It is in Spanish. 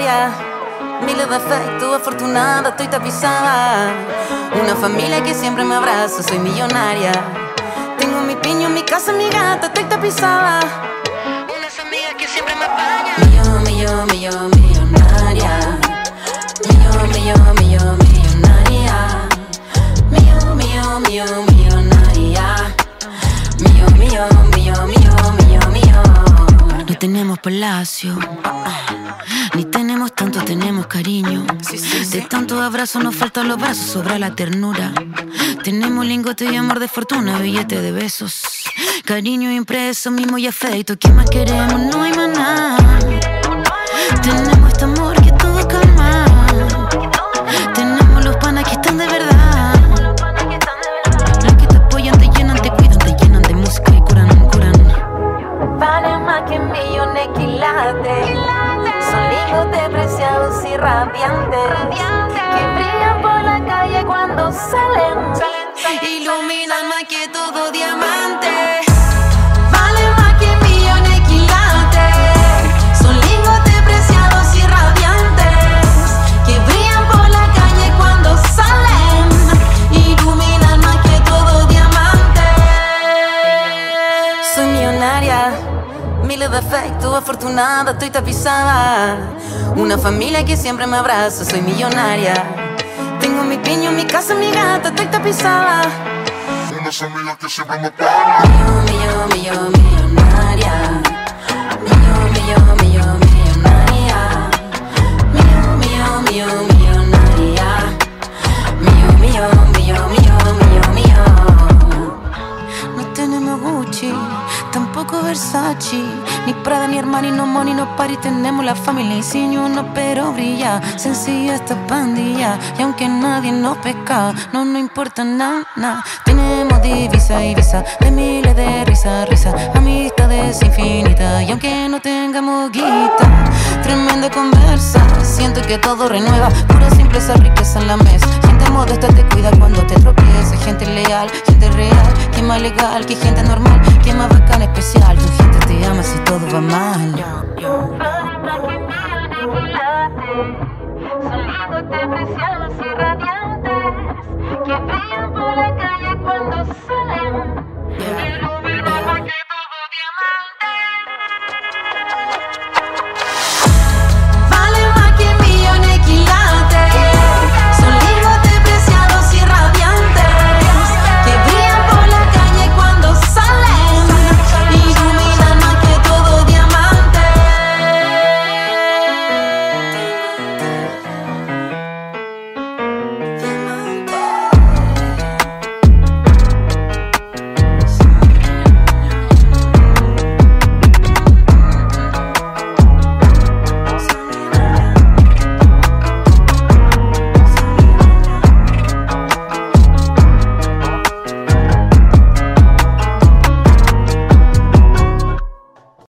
millonaria, miles de defectos, afortunada, estoy tapizada. Una familia que siempre me abraza, soy millonaria. Tengo mi piño, mi casa, mi gata, estoy tapizada. Unas amigas que siempre me apañan. Millonaria. Millonaria. Millonaria. No tenemos palacio, ni tenemos tanto, tenemos cariño. De tantos abrazos nos faltan los brazos, sobra la ternura. Tenemos lingote y amor de fortuna, billete de besos, cariño impreso, mimo y afecto. ¿Qué más queremos? No hay más nada. Tenemos este amor que todo calma. Tenemos los panas que están de verdad. Los que te apoyan, te llenan, te cuidan, te llenan de música y curan. Valen más que millones quilates. Son lingotes preciados y radiantes, que brillan por la calle cuando salen. Iluminan más que todo diamante. Valen más que millones quilates. Son lingotes preciados y radiantes, que brillan por la calle cuando salen. Iluminan más que todo diamante. Soy millonaria, miles de defectos, afortunada, estoy tapizada. Una familia que siempre me abraza, soy millonaria. Tengo mi piño, mi casa, mi gata, estoy tapizada. Unas amigas que siempre me apañan. Millonaria. Millonaria. No tenemos Gucci, tampoco Versace, ni Prada, ni Armani, no Money, no Party. Tenemos la familia y sin uno, pero brilla sencilla esta pandilla. Y aunque nadie nos pesca, no nos importa nada. Tenemos divisa y visa, de miles de risa, amistades infinitas. Y aunque no tengamos guita, tremenda conversa, siento que todo renueva. Pura simpleza, riqueza en la mesa. Gente modesta te cuida cuando te tropieces. Gente leal, gente real, que más legal, que gente normal, que más bacana, especial. Tu gente te ama si todo va mal. Valen más que millones quilates. Son lingotes preciados y radiantes, que brillan por la calle cuando